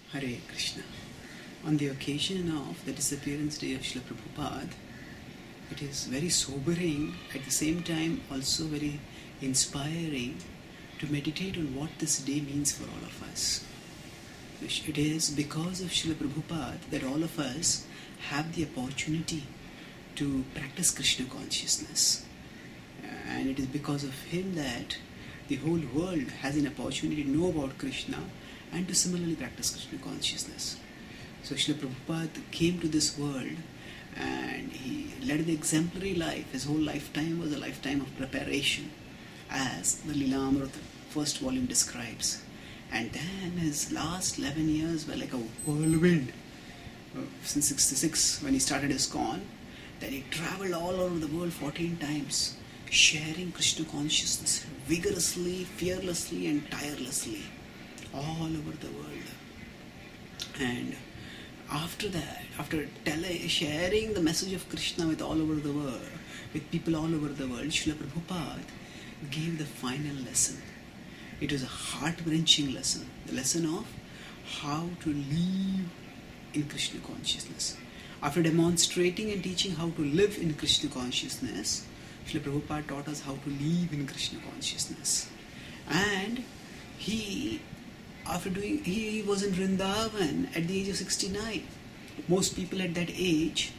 Hare Krishna. On the occasion of the disappearance day of Srila Prabhupada, it is very sobering, at the same time also very inspiring to meditate on what this day means for all of us. It is because of Srila Prabhupada that all of us have the opportunity to practice Krishna consciousness. And it is because of him that the whole world has an opportunity to know about Krishna and to similarly practice Krishna consciousness. So Srila Prabhupada came to this world and he led an exemplary life. His whole lifetime was a lifetime of preparation, as the Lilamrita first volume describes. And then his last 11 years were like a whirlwind. Since 66, when he started ISKCON, then he traveled all over the world 14 times, sharing Krishna consciousness vigorously, fearlessly and tirelessly all over the world. And after that, after sharing the message of Krishna with all over the world, with people all over the world, Srila Prabhupada gave the final lesson. It was a heart-wrenching lesson, the lesson of how to live in Krishna consciousness. After demonstrating and teaching how to live in Krishna consciousness, Srila Prabhupada taught us how to live in Krishna consciousness. And he was in Vrindavan at the age of 69. Most people at that age,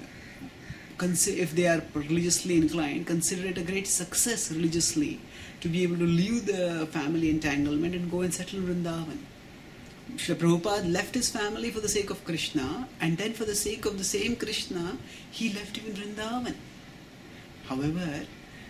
if they are religiously inclined, consider it a great success religiously to be able to leave the family entanglement and go and settle in Vrindavan. Srila Prabhupada left his family for the sake of Krishna, and then for the sake of the same Krishna, he left even Vrindavan. However,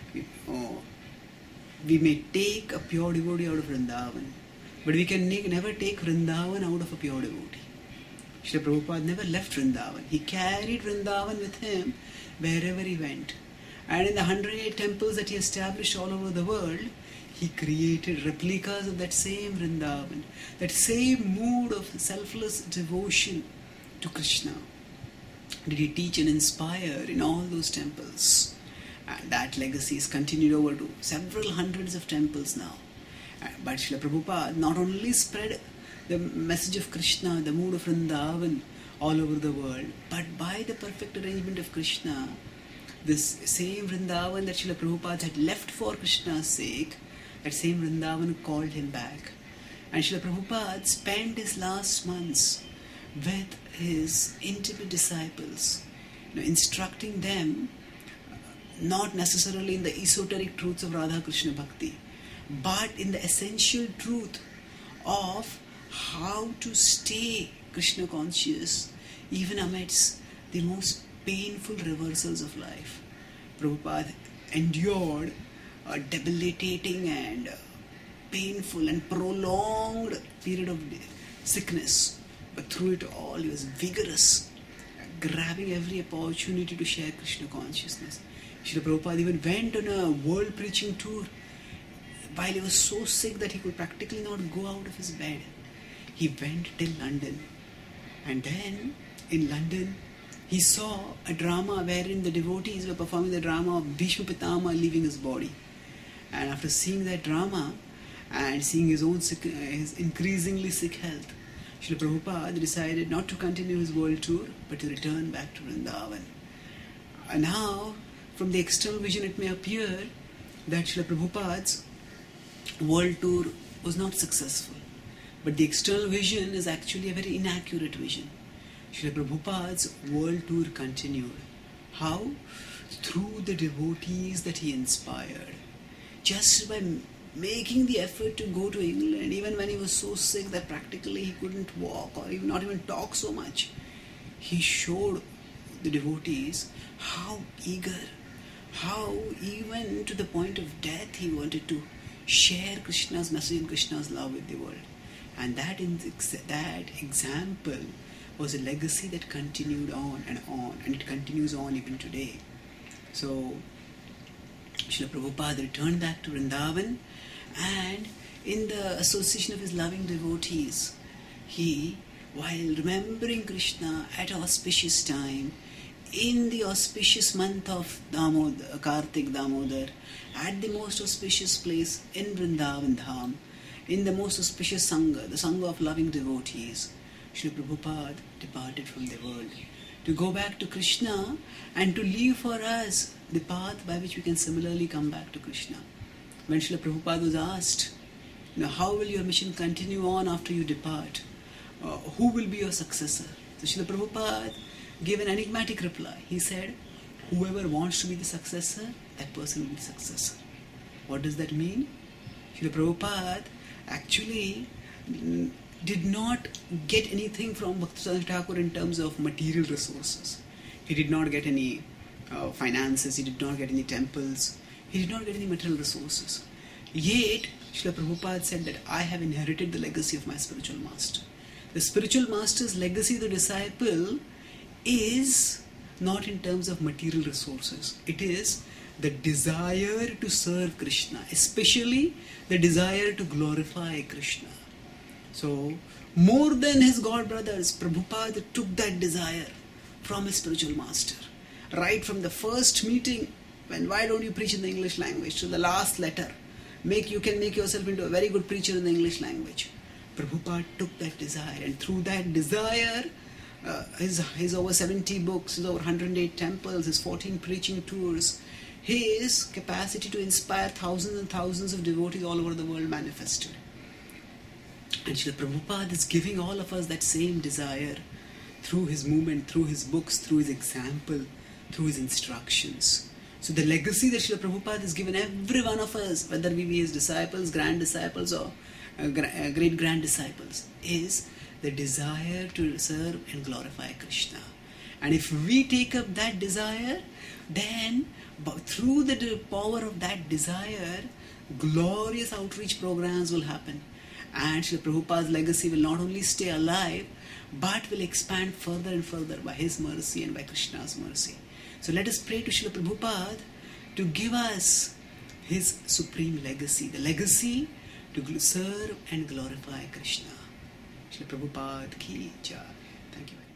we may take a pure devotee out of Vrindavan, but we can never take Vrindavan out of a pure devotee. Srila Prabhupada never left Vrindavan. He carried Vrindavan with him wherever he went. And in the 108 temples that he established all over the world, he created replicas of that same Vrindavan, that same mood of selfless devotion to Krishna. Did he teach and inspire in all those temples? And that legacy is continued over to several hundreds of temples now. But Srila Prabhupada not only spread the message of Krishna, the mood of Vrindavan all over the world, but by the perfect arrangement of Krishna, this same Vrindavan that Srila Prabhupada had left for Krishna's sake, that same Vrindavan called him back. And Srila Prabhupada spent his last months with his intimate disciples, instructing them not necessarily in the esoteric truths of Radha Krishna Bhakti, but in the essential truth of how to stay Krishna conscious even amidst the most painful reversals of life. Prabhupada endured a debilitating and painful and prolonged period of sickness, but through it all he was vigorous, grabbing every opportunity to share Krishna consciousness. Srila Prabhupada even went on a world preaching tour while he was so sick that he could practically not go out of his bed. He went till London, and then in London he saw a drama wherein the devotees were performing the drama of Bhishma Pitama leaving his body. And after seeing that drama and seeing his increasingly sick health, Srila Prabhupada decided not to continue his world tour but to return back to Vrindavan. And now, from the external vision, it may appear that Srila Prabhupada's world tour was not successful. But the external vision is actually a very inaccurate vision. Srila Prabhupada's world tour continued. How? Through the devotees that he inspired. Just by making the effort to go to England, even when he was so sick that practically he couldn't walk or even not even talk so much, he showed the devotees how eager, how even to the point of death he wanted to share Krishna's message and Krishna's love with the world. And that example was a legacy that continued on, and it continues on even today. So Srila Prabhupada returned back to Vrindavan, and in the association of his loving devotees, he, while remembering Krishna at auspicious time, in the auspicious month of Kartik Damodar, at the most auspicious place in Vrindavan Dham, in the most auspicious Sangha, the Sangha of loving devotees, Srila Prabhupada departed from the world to go back to Krishna and to leave for us the path by which we can similarly come back to Krishna. When Srila Prabhupada was asked, how will your mission continue on after you depart? Who will be your successor? So Srila Prabhupada gave an enigmatic reply. He said, whoever wants to be the successor, that person will be the successor. What does that mean? Srila Prabhupada actually did not get anything from Bhaktivedanta Thakur in terms of material resources. He did not get any finances, he did not get any temples, he did not get any material resources. Yet, Srila Prabhupada said that I have inherited the legacy of my spiritual master. The spiritual master's legacy to the disciple is not in terms of material resources. It is the desire to serve Krishna, especially the desire to glorify Krishna. So, more than his god brothers, Prabhupada took that desire from his spiritual master. Right from the first meeting, when why don't you preach in the English language, to the last letter, you can make yourself into a very good preacher in the English language. Prabhupada took that desire, and through that desire, his over 70 books, his over 108 temples, his 14 preaching tours, his capacity to inspire thousands and thousands of devotees all over the world manifested. And Srila Prabhupada is giving all of us that same desire through his movement, through his books, through his example, through his instructions. So the legacy that Srila Prabhupada has given every one of us, whether we be his disciples, grand disciples or great grand disciples, is the desire to serve and glorify Krishna. And if we take up that desire, then through the power of that desire, glorious outreach programs will happen. And Srila Prabhupada's legacy will not only stay alive, but will expand further and further by his mercy and by Krishna's mercy. So let us pray to Srila Prabhupada to give us his supreme legacy, the legacy to serve and glorify Krishna. Srila Prabhupada ki jai. Thank you.